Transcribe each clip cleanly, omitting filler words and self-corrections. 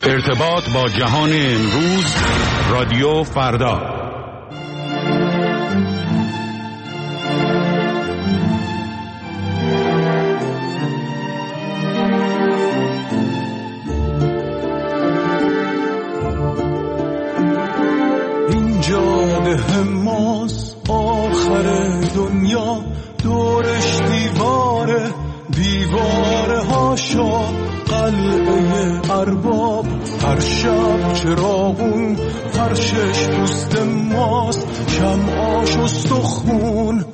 ارتباط با جهان امروز، رادیو فردا. این جاده ماست آخر دنیا، دورش دیواره، دیواره هاشا قلعه ارباب، هر شب چراغون فرشش پوست ماست، شمعاش استخون،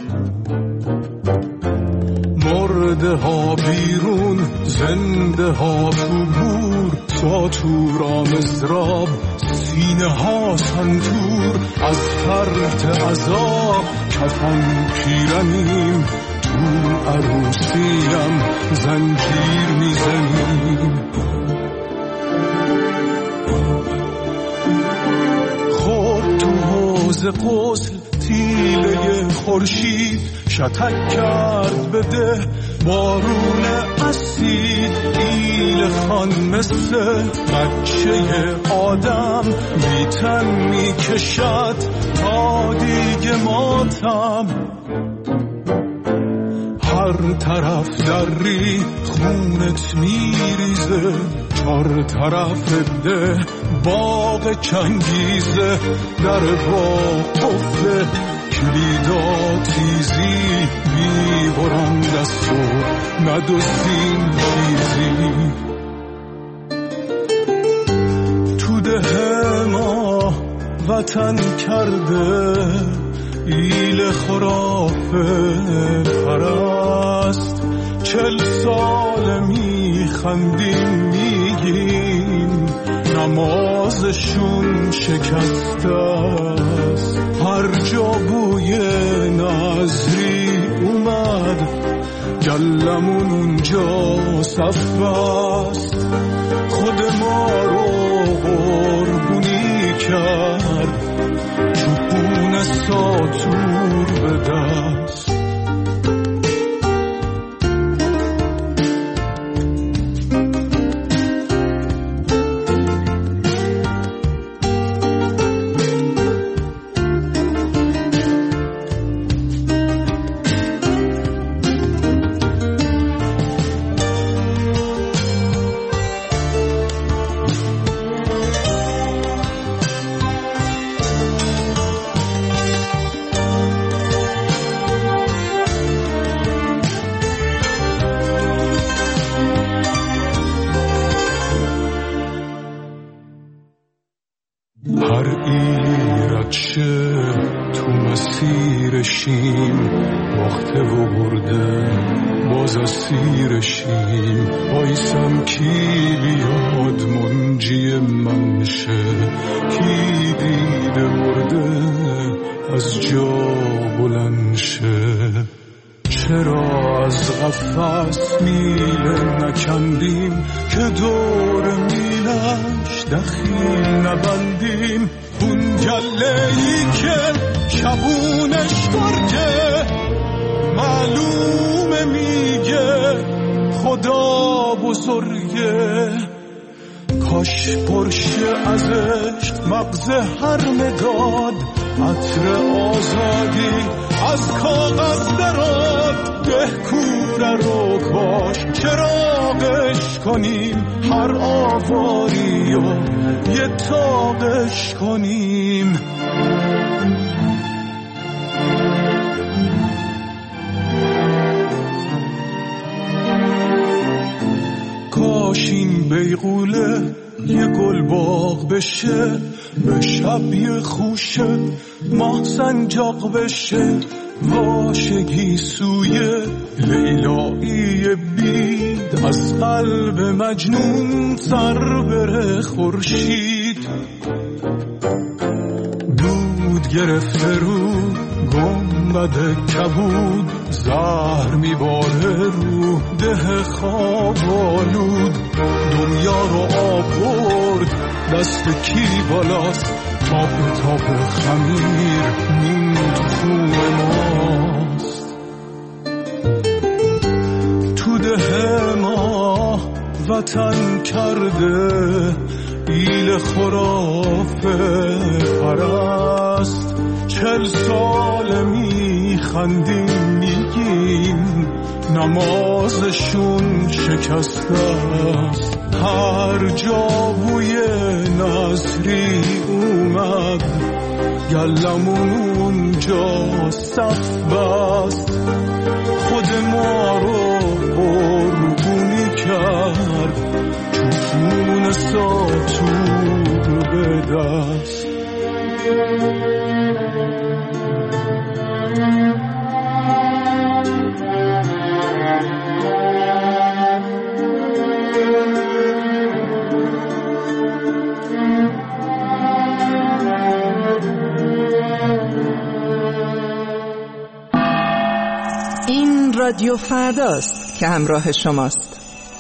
مرده ها بیرون، زنده ها تو گور، ساتورا مزراب، سینه ها سنتور، از فرط عذاب کفن پیرنیم، تو عروسیم زنجیر میزنیم. خود تو حوض غسل تیله خورشید، شتک کرد بده بارون اسید، ایل خان مثل بچه آدم بیتن میکشد تا دیگه ماتم. هر طرف دری خونت میریزه، چار طرف ده باغ چنگیزه، در باغ قفله کلیدا تیزی، میبرم دستو ندوستین چیزی. تو ده ما وطن کرده ایل خرافه پرست، 40 سال میخندیم میگیم نمازشون شکسته است. هر جا بوی نظری اومد گلمون اونجا صف است، خود ما رو قربونی کرد چوبون ساتور به دست. باخته و برده باز اسیرشیم، بایسم کی بیاد منجی من شه، کی دیده مرده از جا بلند شه. چرا از قفس میله نکندیم که دور میلش دخیل نبندیم، اون گله‌ای که شبونش گرگه معلومه میگه خدا بزرگه. کاش پرشه ازش مغز هر مداد، عطر آزادی از کاغذ دراد، دهکوره رو کاش چراغش کنیم، هر آواری و یه تاقش کنیم. کاش این بیغوله یه گل باغ بشه، به شب یه خوشه ماه سنجاق بشه، واشگی سوی لیلایی بید، از قلب مجنون سر بره خورشید. دود گرفته رو گنبد کبود، زهر میباره رو ده خواب آلود، دنیا رو آب برد دست کی بالاست، تاب خمیر نون تو خون ماست. تو ده ما وطن کرده ایل خرافه پرست 40 سال میخندیم میگیم نمازشون شکسته است. هر جا بوی نصری اومد گلمون اونجا صف بست. خود ما رو قربونی کرد چون ساتور به دست. این رادیو فرداست که همراه شماست.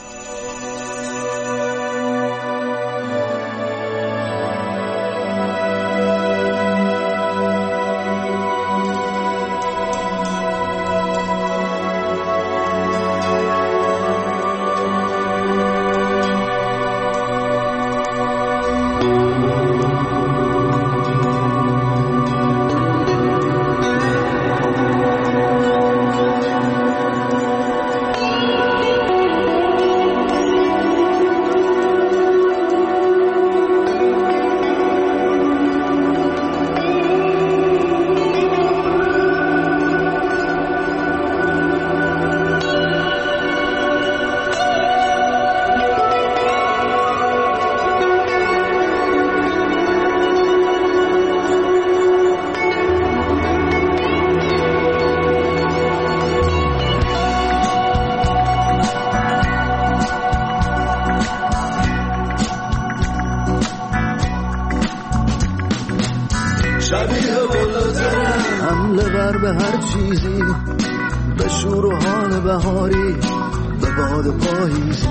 حمله بر به هر چیزی، به شور و حال بهاری، به باد پاییزی.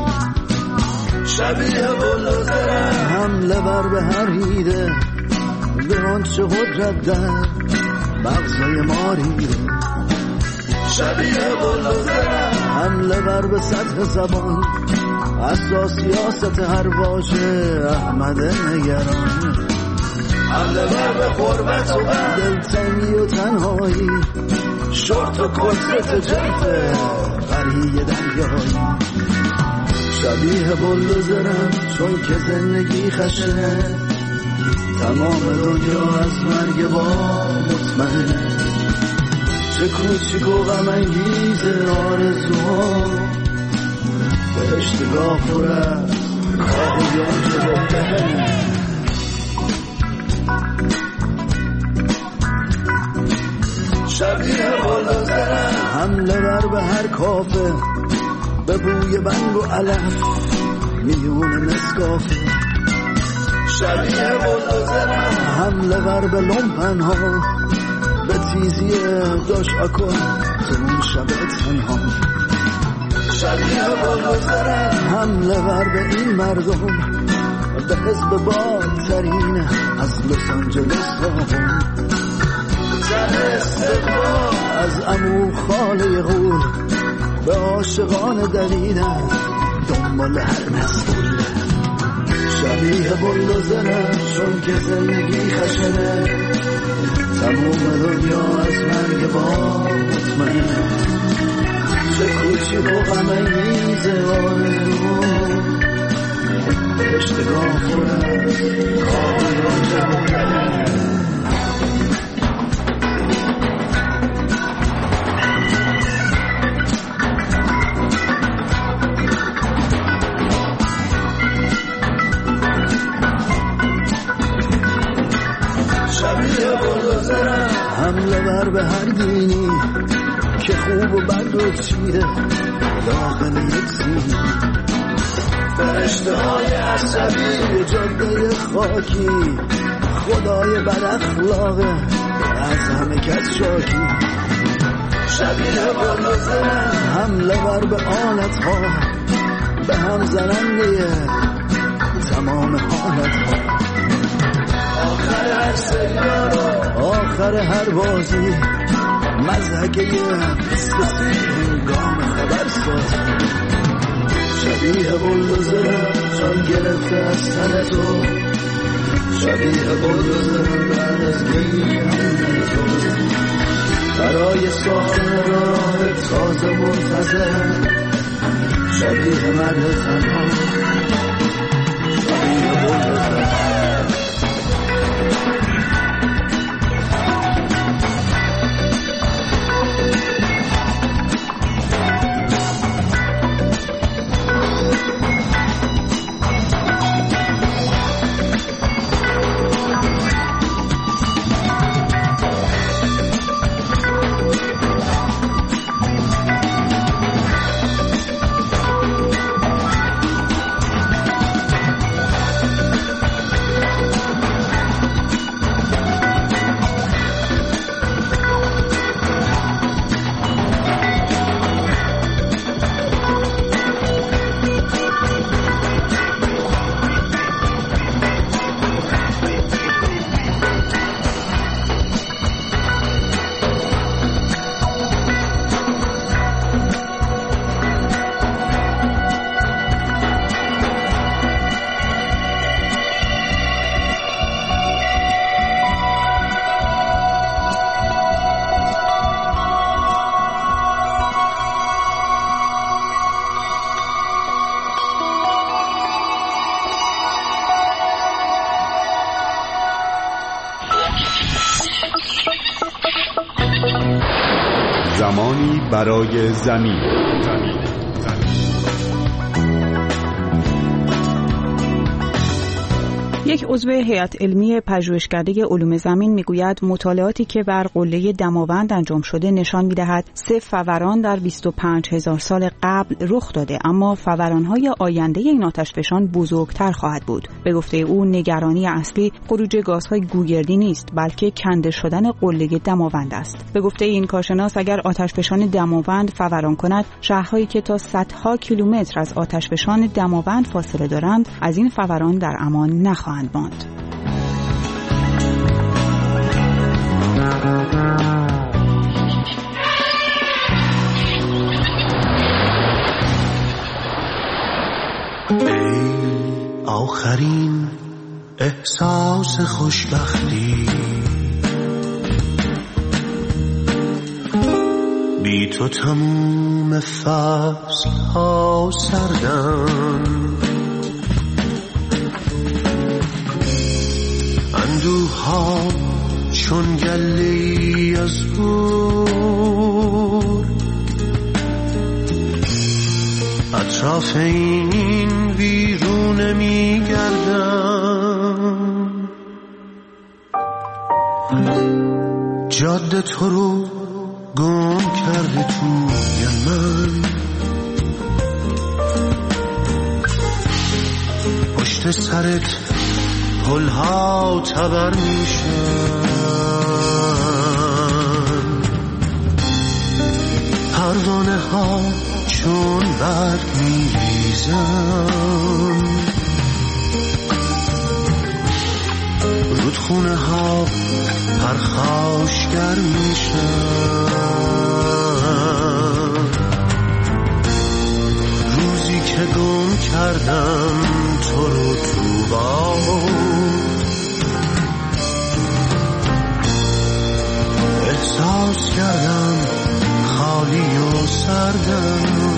شبیه بلوزره حمله بر به هر هیده، به آنچه قدرت در مغزای ما ریده. شبیه بلوزره حمله بر به سطح زبان، اساس سیاست هر واژه احمد نگران. حمله بر به غربت و دلتنگی و تنهایی، شورت و کسرت جلفه قریه دریایی. شبیه بلوزرم چون که زندگی خشنه، تمام دنیا از مرگ با مطمئنه. چه کوچیک و غم انگیز آرزوها، بهشتگاه پر از کابویان که بهتره. شبیه بلوزرم حمله بر به هر کافه، به بوی بنگ و علف میون نسکافه. شبیه بلوزرم حمله بر به لومپن ها، به تیزی داش اکن تو اون شب تنها. شبیه بلوزرم حمله بر به این مردم، به حزب بالترین از لس آنجلس ها. از عمو خاله غول به عاشقان دویدن دنبال هر مسئول. شبیه بلوزرم چون که زندگی خشنه، تموم دنیا از مرگ با مطمئنه. چه کوچیک و غم انگیز آرزو، اشتگاه پر از کابویان که بهتره. حمله بر به هر دینی که خوب و بد و چیره داخل یک سینی. فرشته های عصبی جاده خاکی، خدای بد اخلاقه از همه کس شاکی. شبیه بلوزرم حمله بر به آلت ها، به هم زننده تمام حالت ها. آخر هر سریال و آخر هر بازی، مضحکه قصه هنگام خبر سازی. شبیه بلدوزر جان گرفته از تن تو، شبیه بلدوزر بعد از گریه‌ی تو، برای ساختن راه تازه منتظر، شبیه مرد تنها، شبیه بلدوزر. زمانی برای زمین. یک عضو هیئت علمی پژوهشکده علوم زمین میگوید مطالعاتی که بر قله دماوند انجام شده نشان میدهد 3 فوران در 25,000 سال قبل رخ داده، اما فوران‌های آینده این آتشفشان بزرگتر خواهد بود. به گفته او نگرانی اصلی خروج گازهای گوگردی نیست، بلکه کنده شدن قله دماوند است. به گفته این کارشناس اگر آتشفشان دماوند فوران کند، شهرهایی که تا صدها کیلومتر از آتشفشان دماوند فاصله دارند از این فوران در امان نخواهند ماند. ای آخرین احساس خوشبختی، بی تو تموم فصل ها سردن، اندوه ها چون گله‌ای از گور، اطراف این ویرونه می گردم، جاده تو رو گم کرده توی من، پشت سرت پلها تبر میشن، پروانه ها چون برگ میریزن، رودخونه ها پرخاشگر میشن، روزی که گم کردم تو رو تو باد، احساس کردم خالی و سردم،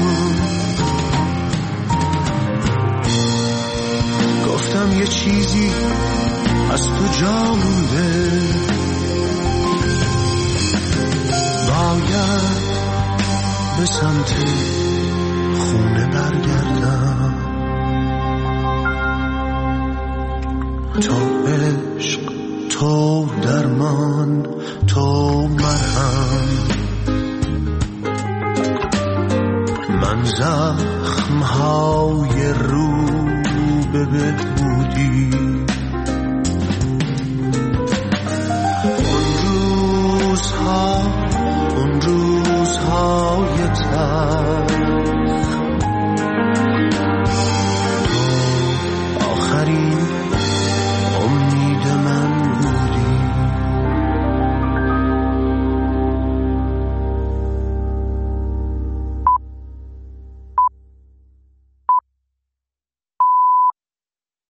گفتم یه چیزی از تو جا مونده، باید به سمت خونه برگردم، تو عشق، تو درمان، تو مرهم، من زخم‌های روح